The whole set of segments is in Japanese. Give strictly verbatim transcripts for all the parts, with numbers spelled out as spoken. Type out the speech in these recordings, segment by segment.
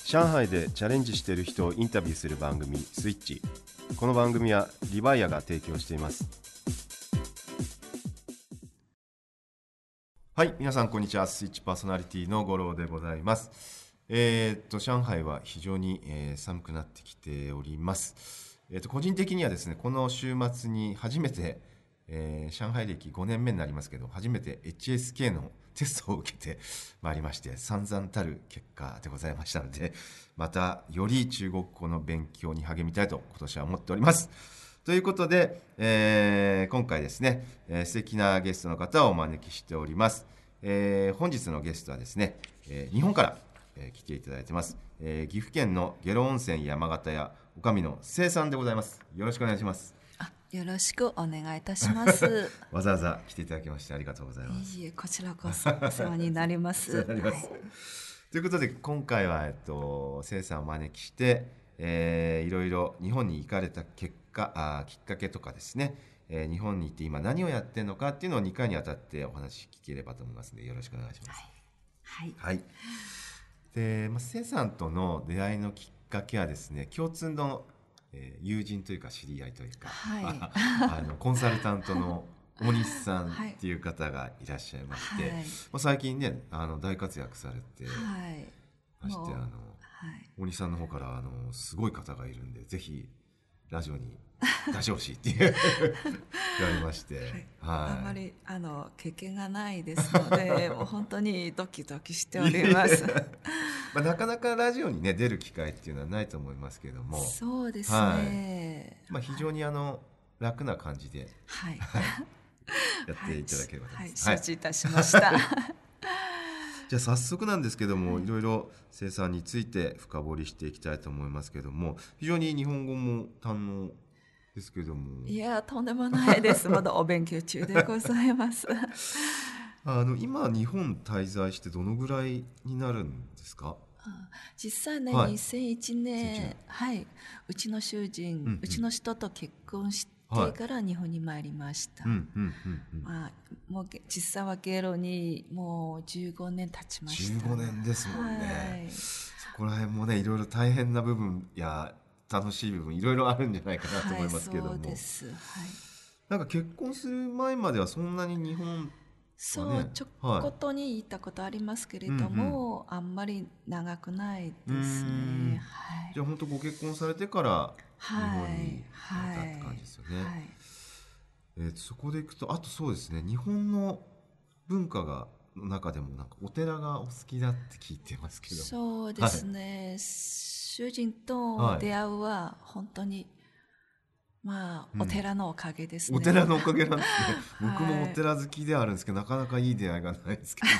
上海でチャレンジしている人をインタビューする番組スイッチ。この番組はリバイアが提供しています。はい、皆さんこんにちは。スイッチパーソナリティの五郎でございます。えー、っと上海は非常に、えー、寒くなってきております。えー、っと個人的にはですね、この週末に初めて、えー、上海歴ごねんめになりますけど、初めて エイチエスケー のテストを受けてまいりまして、散々たる結果でございましたので、またより中国語の勉強に励みたいと今年は思っております。ということで、えー、今回ですね、えー、素敵なゲストの方をお招きしております。えー、本日のゲストはですね、えー、日本から、えー、来ていただいてます、えー、岐阜県の下呂温泉山形屋おかみのせいさんでございます。よろしくお願いします。 あ、よろしくお願いいたしますわざわざ来ていただきましてありがとうございます。 いいえ、こちらこそお世話になりますお世話になります、はい、ということで今回は、えっと、せいさんをお招きして、えー、いろいろ日本に行かれた結果あきっかけとかですね、えー、日本に行って今何をやってるのかっていうのをにかいにわたってお話聞ければと思いますのでよろしくお願いします。 はい、 はい、で、まあ、せいさんとの出会いのきっかけはですね、共通の、えー、友人というか知り合いというか、はい、あのコンサルタントの大西さんっていう方がいらっしゃいまして、はい、まあ、最近ねあの大活躍されてまして、はい、あの、はい、大西さんの方からあのすごい方がいるんでぜひラジオに出してほしいって言われまして、はいはい、 あんまりあの経験がないですのでもう本当にドキドキしておりますまあ、なかなかラジオに、ね、出る機会っていうのはないと思いますけれども、 そうですね、 はい、まあ、非常にあの楽な感じで、 はい、 やっていただければと思います。 はい、承知いたしましたじゃあ早速なんですけども、はい、いろいろせいさんについて深掘りしていきたいと思いますけども、非常に日本語も堪能ですけども。 いやとんでもないですまだお勉強中でございますあの今日本滞在してどのぐらいになるんですか？ 実際ね、はい、にせんいちねん、はい、うちの主人、うんうん、うちの人と結婚してから日本に参りました。もう実際はゲロにもうじゅうごねん経ちました。 じゅうごねんですもんね、はい、そこら辺もねいろいろ大変な部分や楽しい部分いろいろあるんじゃないかなと思いますけども、はい、そうです、はい、なんか結婚する前まではそんなに日本、ね、 そうちょっことに行ったことありますけれども、はい、あんまり長くないですね、はい、 じゃあ本当ご結婚されてから日本に来たって感じですよね、はいはい、えー、そこでいくとあとそうですね、日本の文化がの中でもなんかお寺がお好きだって聞いてますけど。 そうですね、はい、主人と出会うは本当に、はい、まあ、お寺のおかげですね、 うん、お寺のおかげなんですね僕もお寺好きではあるんですけど、なかなかいい出会いがないですけ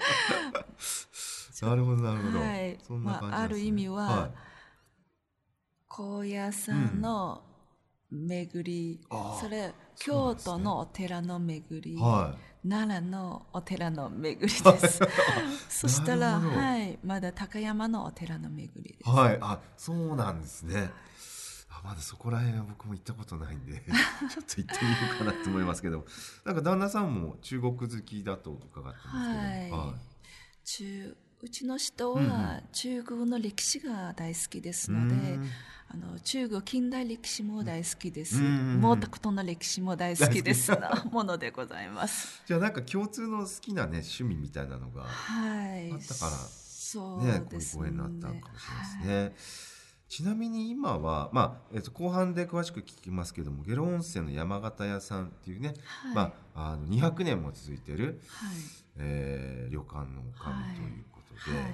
どなるほどなるほど、はい、そんな感じなんですね、まあ、 ある意味は、はい、高野山の巡り、うん、それ京都のお寺の巡り、はい、奈良のお寺の巡りですそしたら、はい、まだ高山のお寺の巡りです。 はい、あ、そうなんですね。あ、まだそこら辺は僕も行ったことないんでちょっと行ってみようかなと思いますけどなんか旦那さんも中国好きだと伺ってますけど、はい、 はい、中うちの人は中国の歴史が大好きですので、うんうん、あの中国近代歴史も大好きです、うんうん、毛沢東の歴史も大好きですなものでございますじゃあなんか共通の好きな、ね、趣味みたいなのがあったから、はい、 そうですね、 こういうご縁になったのかもしれないですね、はい、ちなみに今は、まあえー、と後半で詳しく聞きますけども、下呂温泉の山形屋さんっていうね、はい、まあ、あのにひゃくねんも続いている、はい、えー、旅館のおかみということで、はいはい、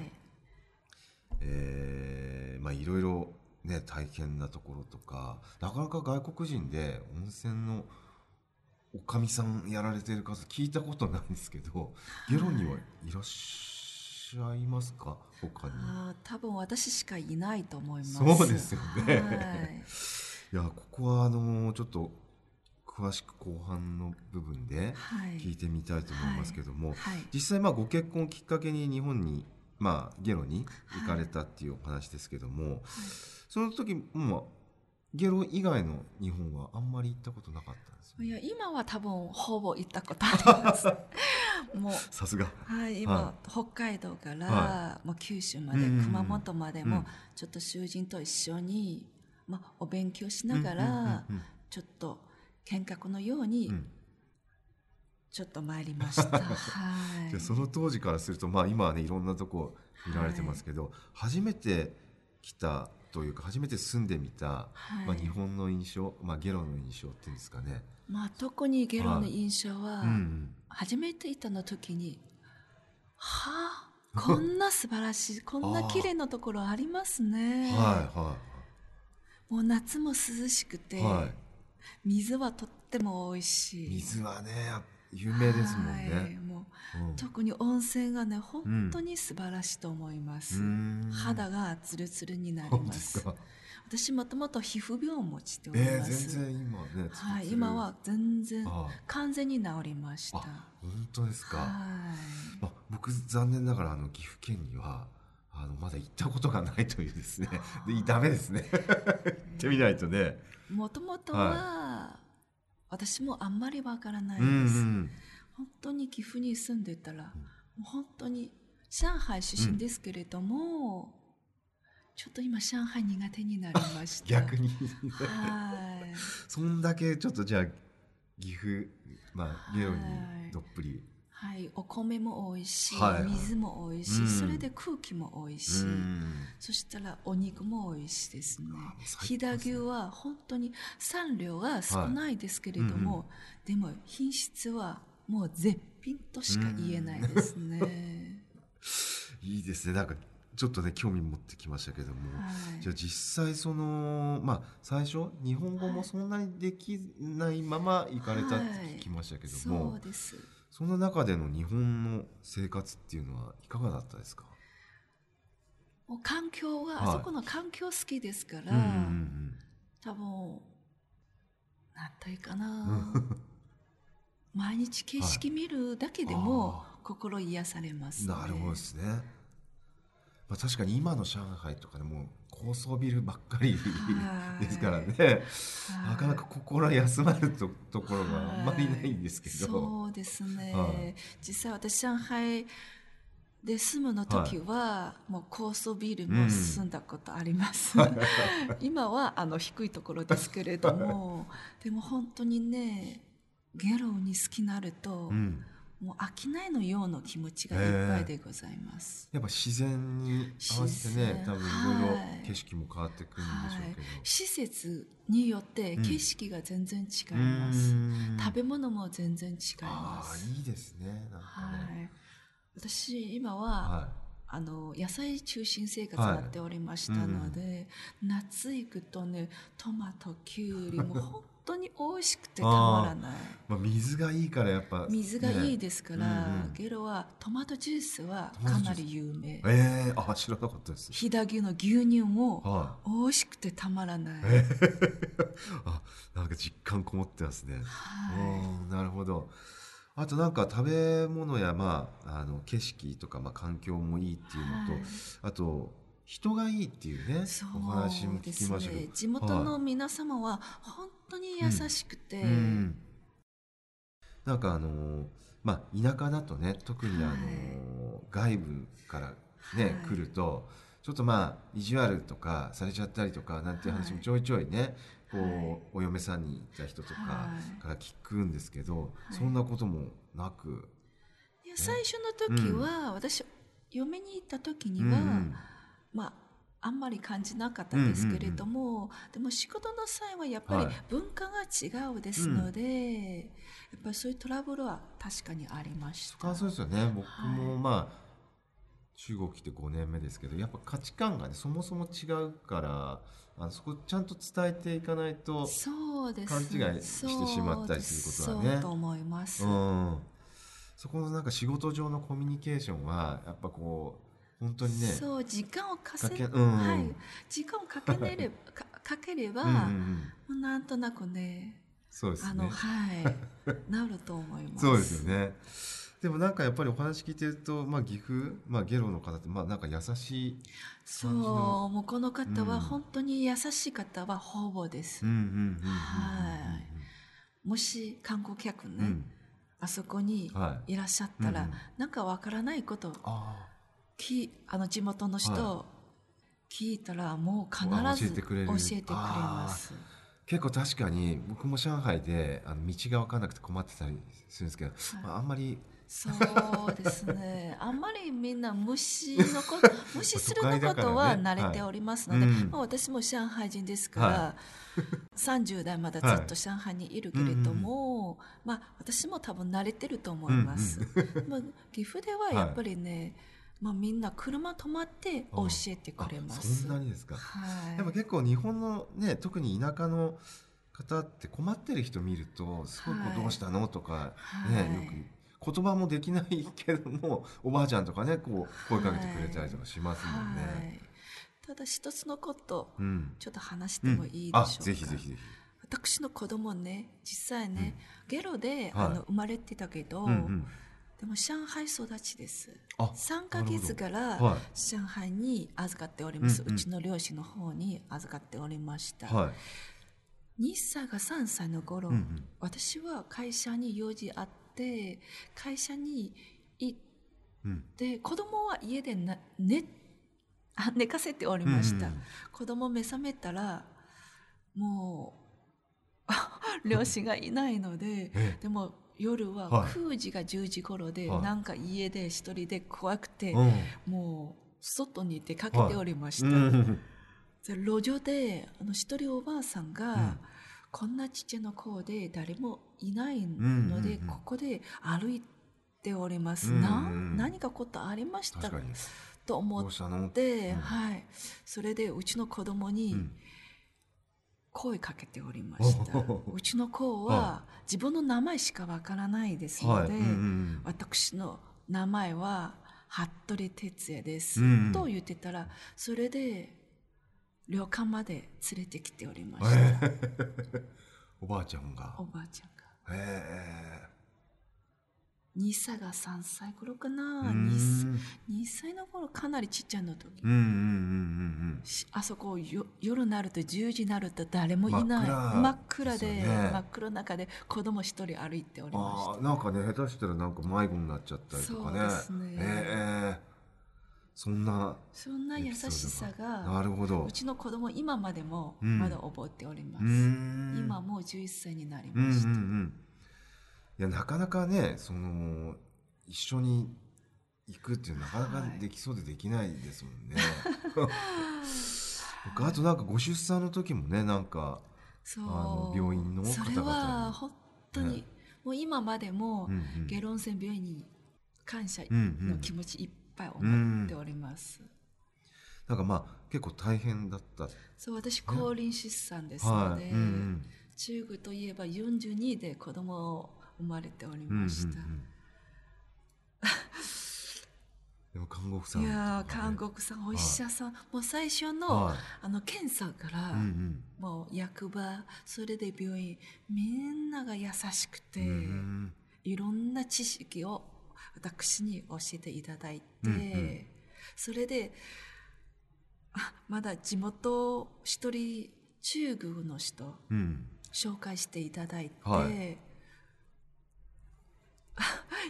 えー、まあいろいろね大変なところとか、なかなか外国人で温泉のおかみさんやられている方聞いたことないんですけど、下呂にはいらっしゃいますか？他に。 あ、多分私しかいないと思います。 そうですよね、はい、いやここはあのちょっと詳しく後半の部分で聞いてみたいと思いますけども、はいはいはい、実際まあご結婚きっかけに日本に、まあ、下呂に行かれたっていうお話ですけども、はい、その時もゲロ以外の日本はあんまり行ったことなかったんですよ、ね、 いや今は多分ほぼ行ったことありますもうさすが、 はい、今、 はい、 北海道から、 はもう九州まで、 うんうんうん、 熊本までも、 うん、 ちょっと囚人と一緒に、まあ、お勉強しながら、 うんうんうんうん、 ちょっと見学のように、 うんちょっと参りましたはいじゃあその当時からすると、まあ、今はねいろんなとこ見られてますけど、はい、初めて来たというか初めて住んでみた、はい、まあ、日本の印象、まあ、ゲロの印象っていうんですかね、 まあ、特にゲロの印象は、はい、うん、初めて行ったの時にはあこんな素晴らしいこんな綺麗なところありますねはいはい、もう夏も涼しくて、はい、水はとっても美味しい水はね有名ですもんね、はい、もう、うん、特に温泉がね本当に素晴らしいと思います、うん、肌がツルツルになります。私もともと皮膚病を持ちております、 えー、全然今ねツルツル、 はい、今は全然完全に治りました。 本当ですか、はい、まあ、僕残念ながらあの岐阜県にはあのまだ行ったことがないというですねでダメですね行ってみないとね。 もともとは、はい、私もあんまりわからないです、うんうん、本当に岐阜に住んでたら、うん、もう本当に上海出身ですけれども、うん、ちょっと今上海苦手になりました逆にはいそんだけちょっとじゃあ岐阜、まあ、ゲロにどっぷり、 はい、お米も美味しい、はい、水も美味しい、うん、それで空気も美味しい、うん、そしたらお肉も美味しいですね。飛騨牛は本当に産量は少ないですけれども、はい、うんうん、でも品質はもう絶品としか言えないですねいいですね。なんかちょっとね興味持ってきましたけども、はい、じゃあ実際そのまあ最初日本語もそんなにできないまま行かれたって聞きましたけども、はい、 そうです。 その中での日本の生活っていうのはいかがだったですか？ もう環境は、はい、あそこの環境好きですから、うんうんうん、多分なんというかな毎日景色見るだけでも心癒されますね。 なるほどですね。まあ、確かに今の上海とかでも高層ビルばっかりですからね、なかなか心休まる と, ところがあんまりないんですけど。 そうですね、はい、実際私上海で住むの時は、はい、もう高層ビルも住んだことあります、うん、今はあの低いところですけれどもでも本当にねゲロに好きになると、うん、もう飽きないのような気持ちがいっぱいでございます。 やっぱ自然に合わせてね多分いろいろ景色も変わってくるんでしょうけど、はい、 施設によって景色が全然違います、うん、食べ物も全然違います。 あ、いいですね。なんかね、はい、 私今は、はい、あの野菜中心生活になっておりましたので、はい、うん、夏行くとねトマトキュウリも本当に美味しくてたまらないまあ、水がいいからやっぱ、ね、 水がいいですから、うんうん、ゲロはトマトジュースはかなり有名。 えー、あ、知らなかったです。 飛騨牛の牛乳も美味しくてたまらない、はい、 えー、あ、なんか実感こもってますね、はい、なるほど。あとなんか食べ物や、まあ、あの景色とか、まあ、環境もいいっていうのと、はい、あと人がいいっていうねお話も聞きましたけど、 地元の皆様は本当に優しくて、うんうん、 なんかあのまあ田舎だとね特にあの、はい、外部からね、はい、来るとちょっとまあ意地悪とかされちゃったりとかなんていう話もちょいちょいね、はい、こう、はい、お嫁さんに行った人とかから聞くんですけど、はい、そんなこともなく、 いや、最初の時は、うん、私嫁に行った時には、うんうん、まああんまり感じなかったですけれども、うんうんうん、でも仕事の際はやっぱり文化が違うですので、はい、やっぱりそういうトラブルは確かにありました。 そうですよね。僕もまあ、はい、中国来てごねんめですけどやっぱ価値観がねそもそも違うからあのそこちゃんと伝えていかないと勘違いしてしまったりすることはね。 そうと思います、 うん、そこのなんか仕事上のコミュニケーションはやっぱこう本当にねそう時間をかけ、うんうん、はい、時間をかけれればか, かければうん、うん、もうなんとなくねそうですねあのはいなると思います。 そうですよね。 でもなんかやっぱりお話聞いてると、まあ、岐阜、まあ、ゲロの方ってまあなんか優しいそう、もうこの方は本当に優しい方はほぼです。はい。もし観光客ね、うん、あそこにいらっしゃったら、はい、うんうん、なんかわからないことあきあの地元の人、はい、聞いたらもう必ず教えてくれる、教えてくれます。 結構確かに僕も上海であの道が分からなくて困ってたりするんですけど、はい、まあ、あんまりそうですね。あんまりみんな無視のこと無視するのことは慣れておりますので、ね、はい、まあ、私も上海人ですから、はい、さんじゅう代まだずっと上海にいるけれども、はい、まあ、私も多分慣れてると思います。うんうん、まあ、岐阜ではやっぱりね、はい、まあ、みんな車止まって教えてくれます。 そんなにですか。はい、やっぱ結構日本のね、特に田舎の方って困ってる人見るとすごいどうしたのとか、ね、はい、よく言葉もできないけどもおばあちゃんとかねこう声かけてくれたりとかしますもんね。はいはい、 ただ一つのこと、うん、ちょっと話してもいいでしょうか。うん、あ、ぜひぜひぜひ。私の子供ね、実際ね、うん、ゲロで、はい、あの生まれてたけど、うんうん、でも上海育ちです。さんかげつから上海に預かっております。はい、うちの両親の方に預かっておりました。はい、にさいがさんさいの頃、うんうん、私は会社に用事あって会社に行って、うん、子供は家でな、ね、寝かせておりました。うんうん、子供目覚めたらもう両親がいないので、でも夜はくじかじゅうじ頃で、はい、なんか家で一人で怖くて、はい、もう外に出かけておりました。はい、で路上であの一人おばあさんが、うん、こんなちっちゃな子で誰もいないので、うんうんうん、ここで歩いております。うんうん、な何かことありましたと思って、うん、はい、それでうちの子供に、うん、声かけておりました。うちの子は自分の名前しかわからないですので、はい、うんうん、私の名前は服部哲也です、うんうん、と言ってたら、それで旅館まで連れてきておりました。 おばあちゃんがおばあちゃんが。へー。にさいがさんさい頃かな。にさいの頃かなりちっちゃいの時。うんうんうんうん、あそこよ夜になるとじゅうじになると誰もいない。真っ暗で、ね、真っ暗の中で子供一人歩いておりました。 あ、なんかね、下手したらなんか迷子になっちゃったりとかね。そうですね。えー、そんなそんな優しさが、 なるほど、 うちの子供今までもまだ覚えております。うん、今もうじゅういっさいになりました。うんうんうん、 いやなかなかね、その一緒に行くっていうなかなかできそうでできないですもんね。はい、あとなんかご出産の時もね、なんかあの病院の方々に、 それは本当に、ね、もう今までも下呂温泉病院に感謝の気持ちいっぱい思っております。うんうん、 なんかまあ結構大変だった。 そう、私高齢出産ですので、はい、うんうん、中国といえばよんじゅうにで子供を生まれておりました。うんうんうん、 でも看護婦さん、ね、 いや看護婦さん、お医者さん、はい、もう最初の、はい、あの検査から、うんうん、もう役場、それで病院、みんなが優しくて、うん、いろんな知識を私に教えていただいて、うんうん、それでまだ地元一人中国の人、うん、紹介していただいて、はい、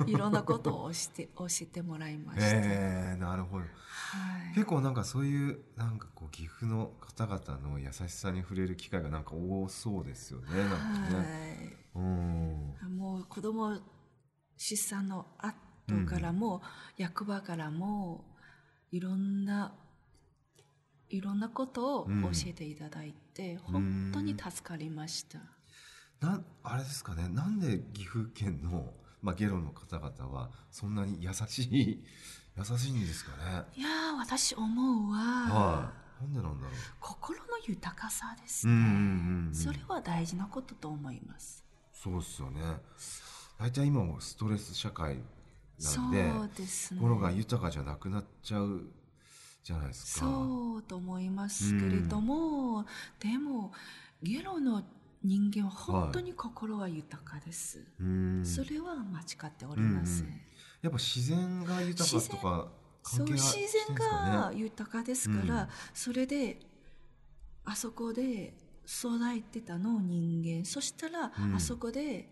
いろんなことを教えて、教えてもらいました。 えー、なるほど、はい、結構なんかそういうなんかこう岐阜の方々の優しさに触れる機会がなんか多そうですよね。なんかね、 はい、うん、もう子供出産の後からも、うん、役場からもいろんないろんなことを教えていただいて、うん、本当に助かりました。 なあれですかね、なんで岐阜県の、まあ、ゲロの方々はそんなに優しい優しいんですかね。 いやー、私思うは、 はい、なんでなんだろう。 心の豊かさですね、うんうんうんうん、それは大事なことと思います。 そうですよね。大体今もストレス社会なんで、そうですね、心が豊かじゃなくなっちゃうじゃないですか。 そうと思いますけれども、うん、でもゲロの人間は本当に心は豊かです、はい、それは間違っておりません。うんうん、 やっぱ自然が豊かとか関係がしてるんですかね。 そう、自然が豊かですから、うん、それであそこで育ってたの人間、そしたら、うん、あそこで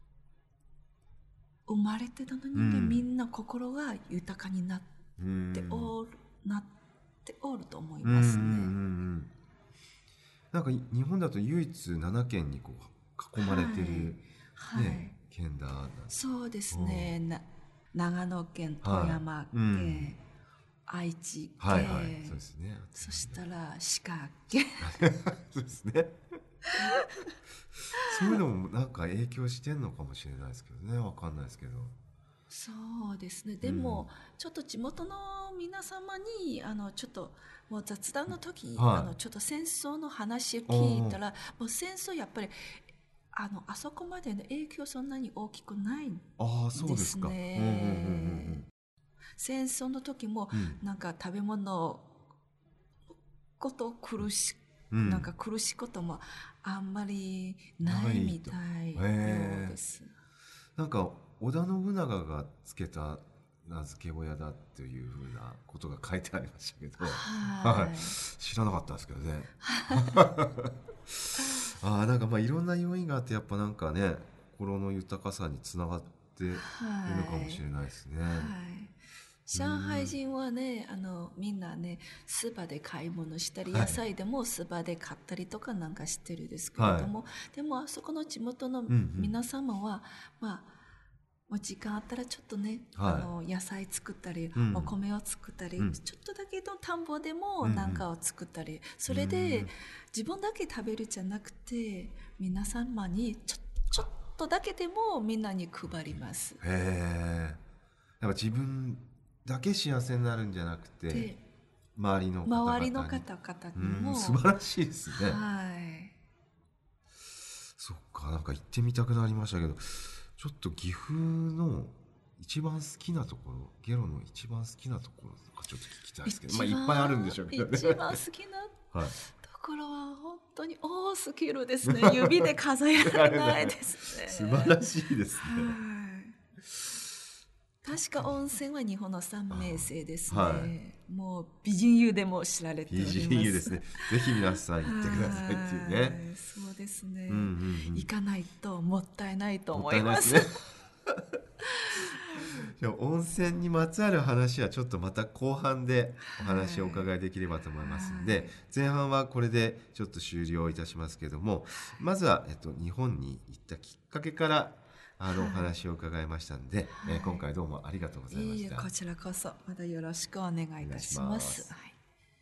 生まれてたの人間、うん、みんな心が豊かになっておる、うん、なっておると思いますね。うんうんうん、 なんか日本だと唯一ななけんにこう囲まれてる、はいね、はい、県だなんて。 そうですね、な長野県、富山県、はい、うん、愛知県、はいはい、そうですね、そしたら滋賀県そうですねそういうのもなんか影響してんのかもしれないですけどね、わかんないですけど。 そうですね、でも、うん、ちょっと地元の皆様にあのちょっともう雑談の時、はい、あのちょっと戦争の話を聞いたら、もう戦争やっぱりあのあそこまでの影響そんなに大きくないんですね。ああ、そうですか。うんうんうんうん、戦争の時も、うん、なんか食べ物こと苦し、うん、なんか苦しいこともあんまりないみたいようです。 なんか織田信長がつけた名付け親だっていうふうなことが書いてありましたけど、はい、知らなかったですけどねあ、なんかまあいろんな要因があって、やっぱなんかね、心の豊かさにつながっているのかもしれないですね。はいはい、 上海人はね、あのみんなね、スーパーで買い物したり、野菜でもスーパーで買ったりとかなんかしてるんですけれども、はい、でもあそこの地元の皆様は、うんうん、まあもう時間あったらちょっとね、はい、あの野菜作ったり、うん、お米を作ったり、うん、ちょっとだけの田んぼでも何かを作ったり、うんうん、それで自分だけ食べるじゃなくて皆様にちょ、ちょっとだけでもみんなに配ります。 へえ。やっぱ自分だけ幸せになるんじゃなくて、周りの方々に、 周りの方々にも、 素晴らしいですね。 はい。 そっか、なんか行ってみたくなりましたけど、ちょっと岐阜の一番好きなところ、ゲロの一番好きなところとかちょっと聞きたいですけど、まあいっぱいあるんでしょうけどね。 一番好きなところは本当に多すぎるですね。指で数えられないですね。 素晴らしいですね。 確か温泉は日本の三名泉ですね。はい、もう美人湯でも知られております。 美人湯ですね。ぜひ皆さん行ってくださいっていうね。 そうですね、うんうんうん。行かないともったいないと思います。 もったいないですね。温泉にまつわる話はちょっとまた後半でお話をお伺いできればと思いますので、はい、前半はこれでちょっと終了いたしますけれども、まずは、えっと、日本に行ったきっかけからあのお話を伺いましたので、はい、えー、今回どうもありがとうございました。いいこちらこそまたよろしくお願いいたします。はい、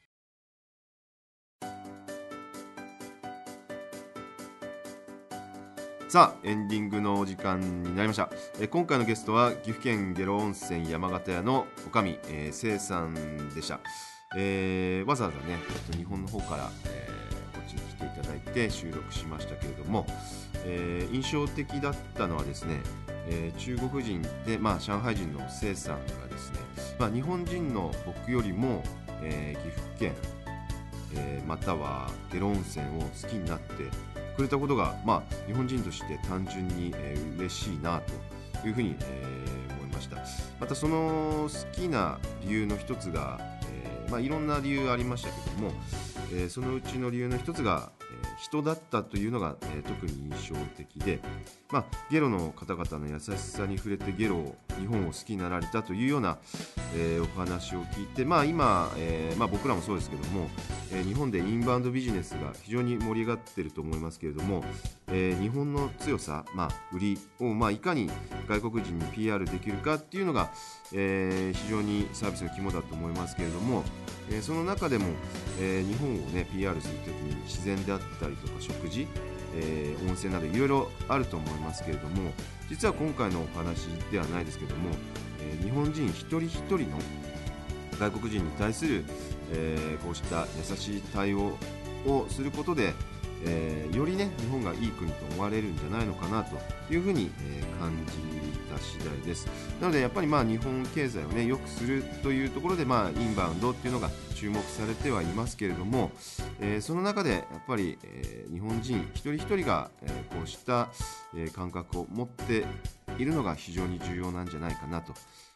さあエンディングのお時間になりました。えー、今回のゲストは岐阜県下呂温泉山形屋のおかみ、えー、せいさんでした。えー、わざわざね日本の方から、えー、こっちに来ていただいて収録しましたけれども、えー、印象的だったのはですね、えー、中国人で、まあ、上海人のせいさんがですね、まあ、日本人の僕よりも、えー、岐阜県、えー、または下呂温泉を好きになってくれたことが、まあ、日本人として単純に、えー、嬉しいなというふうに、えー、思いました。またその好きな理由の一つが、えーまあ、いろんな理由ありましたけども、えー、そのうちの理由の一つが人だったというのが、えー、特に印象的で、まあ、ゲロの方々の優しさに触れてゲロを日本を好きになられたというような、えー、お話を聞いて、まあ、今、えーまあ、僕らもそうですけども、えー、日本でインバウンドビジネスが非常に盛り上がっていると思いますけれども、えー、日本の強さ、まあ、売りを、まあ、いかに外国人に ピーアール できるかっていうのが、えー、非常にサービスの肝だと思いますけれども、えー、その中でも、えー、日本を、ね、ピーアール するときに自然であったりとか食事、えー、温泉などいろいろあると思いますけれども、実は今回のお話ではないですけれども、えー、日本人一人一人の外国人に対する、えー、こうした優しい対応をすることで、えー、よりね日本がいい国と思われるんじゃないのかなというふうに、えー、感じた次第です。なのでやっぱりまあ日本経済をね良くするというところで、まあインバウンドっていうのが注目されてはいますけれども、えー、その中でやっぱり、えー、日本人一人一人が、えー、こうした、えー、感覚を持っているのが非常に重要なんじゃないかなと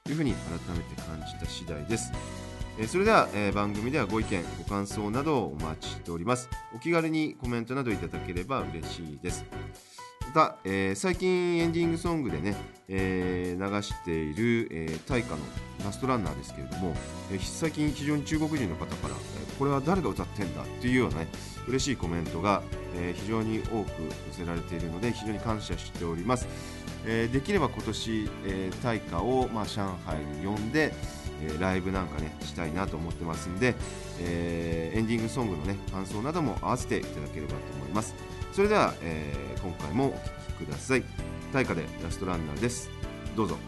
というふうに改めて感じた次第です。えー、それでは、えー、番組ではご意見ご感想などをお待ちしております。お気軽にコメントなどいただければ嬉しいです。また、えー、最近エンディングソングでね、えー、流している、えー、大河のラストランナーですけれども、えー、最近非常に中国人の方から、えー、これは誰が歌ってんだというようなね嬉しいコメントが、えー、非常に多く寄せられているので非常に感謝しております。えー、できれば今年、えー、大河を、まあ、上海に呼んで、えー、ライブなんかねしたいなと思ってますんで、えー、エンディングソングのね感想なども合わせていただければと思います。それでは、えー、今回もお聴きください。大河でラストランナーです。どうぞ。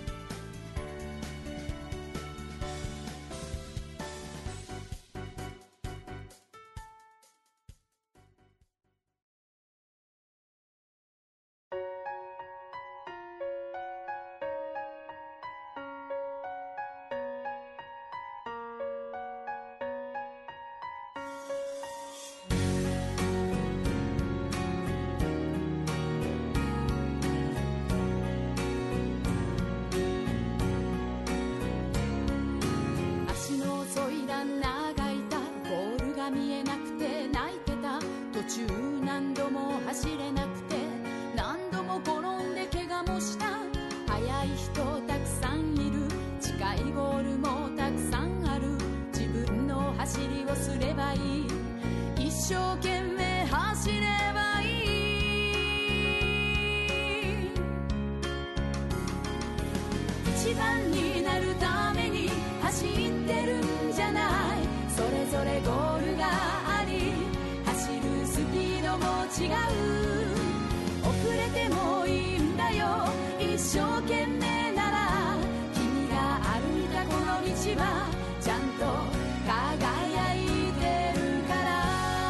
一番になるために走ってるんじゃない。それぞれゴールがあり、走るスピードも違う。遅れてもいいんだよ、一生懸命なら。君が歩いたこの道はちゃんと輝いてるから。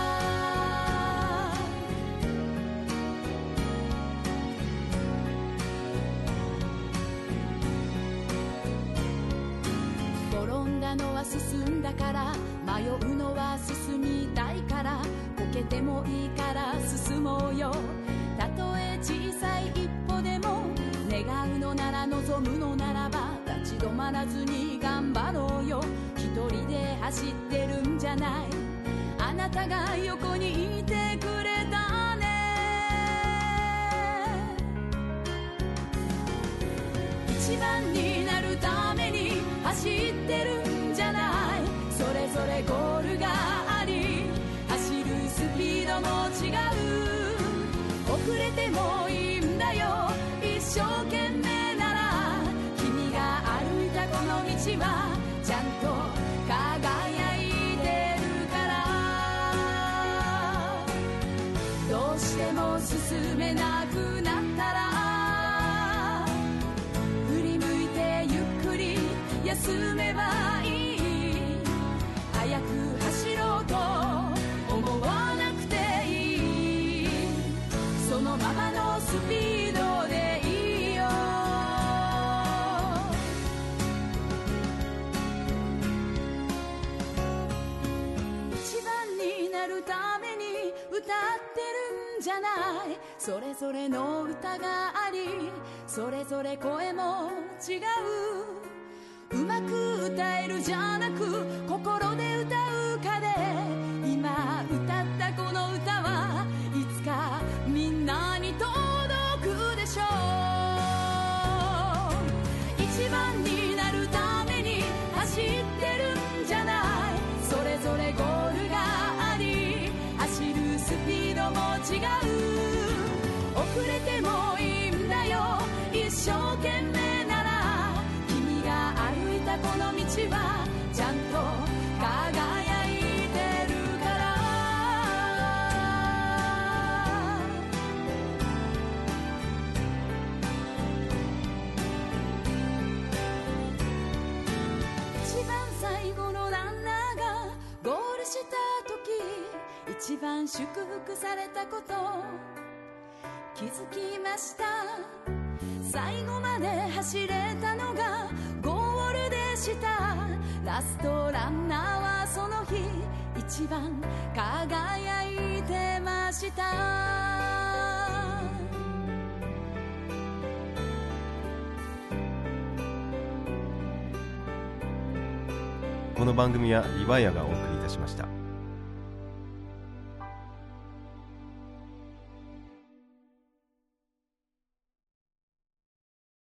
転んだのは進んだから、迷うのは進みたいから、こけてもいいから進もうよ。たとえ小さい一歩でも、願うのなら望むのならば、立ち止まらずに頑張ろうよ。一人で走ってるんじゃない、あなたが横にいてくれたね。一番になるために走ってるんじゃない。それぞれゴールがあり、走るスピードも違う。遅れてもいいんだよ、一生懸命なら。君が歩いたこの道はちゃんと輝いてるから。どうしても進めなくなったら、振り向いてゆっくり休めばいい。早く走ろうと思わなくていい。そのままのスピードでいいよ。一番になるために歌ってるんじゃない。それぞれの歌があり、それぞれ声も違う。うまく歌えるじゃなく、心で歌うかで。今歌ったこの歌はいつかみんなに届くでしょう。一番になるために走ってるんじゃない。それぞれゴールがあり、走るスピードも違う。遅れてもいいんだよ、一生懸命なら。君が歩いたこの道はちゃんと輝いてるから。一番最後のランナーがゴールした時、一番祝福されたこと気づきました。最後まで走れたのがゴールでした。ラストランナーはその日一番輝いてました。 この番組はリバイアがお送りいたしました。